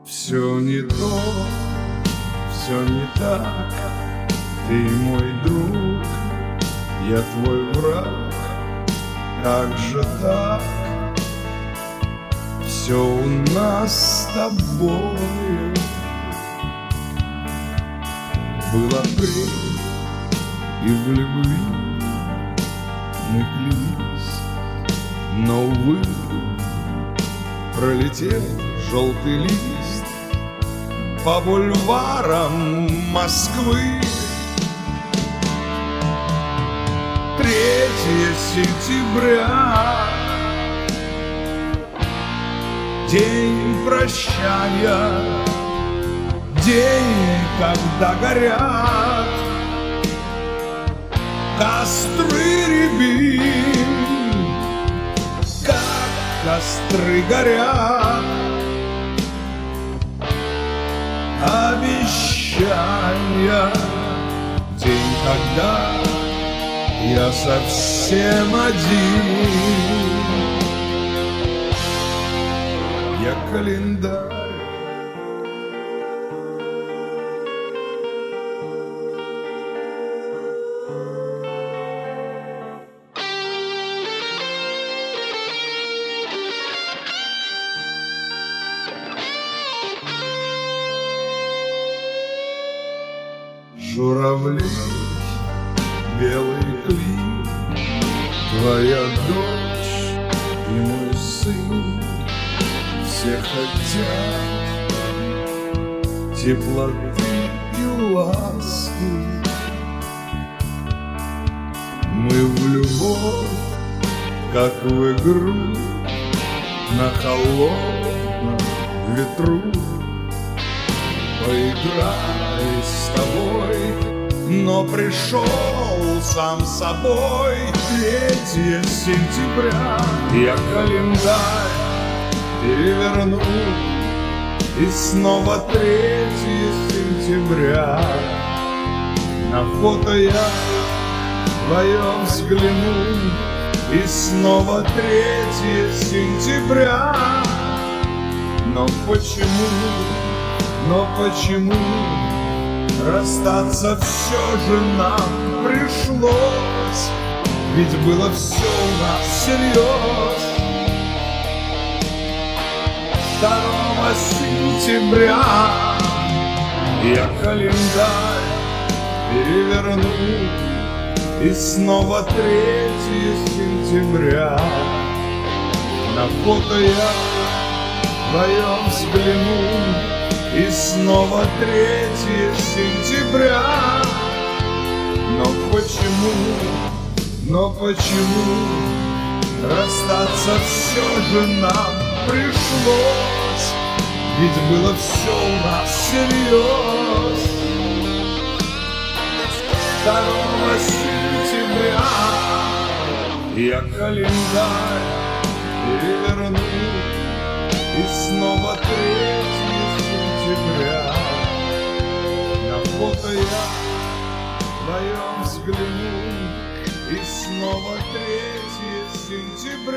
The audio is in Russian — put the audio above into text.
Все не то, все не так. Ты мой друг, я твой враг. Как же так? Все у нас с тобой был апрель, и в любви мы клялись, но, увы, пролетел желтый лист по бульварам Москвы. 3 сентября, день прощания, день, когда горят костры рябин, как костры горят обещания. День, когда я совсем один. Я календарь. Журавли, белый клин, твоя дочь и мой сын. Все хотят теплоты и ласки. Мы в любовь, как в игру, на холодном ветру. Поиграли с тобой, но пришел сам собой. 3 сентября, я календарь переверну, и снова 3 сентября. На фото я твое взгляну, и снова 3 сентября. Но почему расстаться все же нам пришлось? Ведь было все у нас всерьез. 2 сентября я календарь переверну, и снова 3 сентября. На фото я вдвоем взгляну, и снова 3 сентября. Но почему расстаться все же нам пришлось? Ведь было все у нас всерьез. 2 сентября я календарь переверну, и снова 3 сентября. На фото я вдвоем взгляну, и снова 3 сентября.